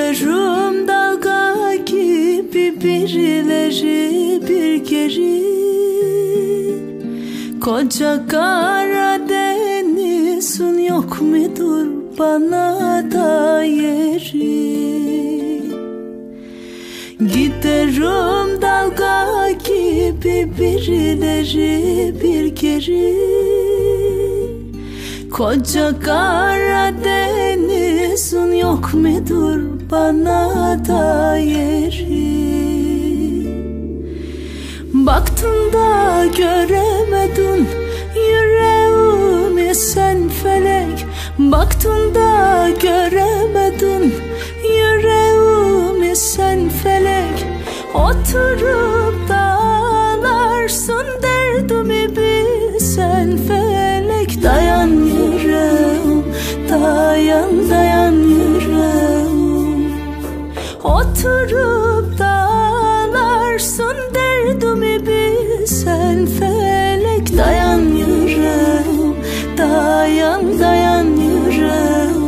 Giderim dalga gibi birileri bir geri. Koca Karadeniz'in yok mudur bana da yeri? Giderim dalga gibi birileri bir geri. Koca Karadeniz'in yok mudur bana da yeri? Baktın da göremedin yüreğimi sen felek. Baktın da göremedin yüreğimi sen felek. Oturup da ağlarsın derdimi bilsen felek. Dayan yüreğim, dayan dayan yüreğim. Oturup da ağlarsın derdimi bilsen felek. Dayan yüreğim, dayan dayan yüreğim.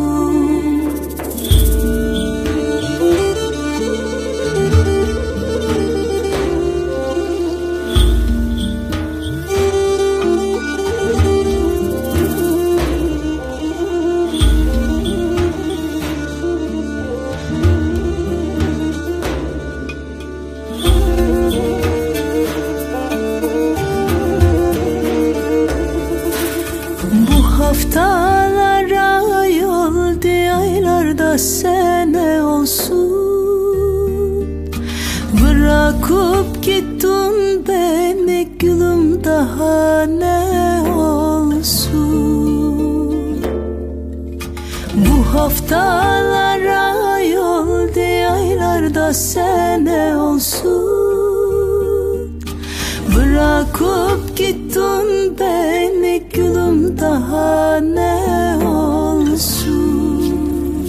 Haftalara yoldu aylarda sene olsun. Bırakıp gittin beni gülüm daha ne olsun. Bu haftalara yoldu aylarda sene olsun. Bırakıp gittin beni gülüm daha ne olsun.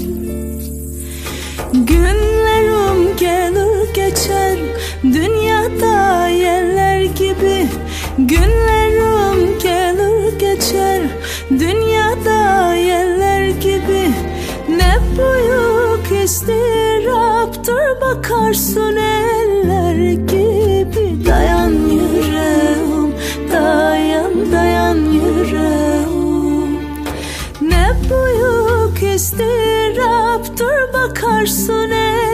Günlerim gelir geçer dünyada yerler gibi. Günlerim gelir geçer dünyada yerler gibi. Ne büyük istiraptır bakarsın eller gibi. Dayan yüreğim, dayan dayan yüreğim. Ne büyük istiraptır bakarsın eller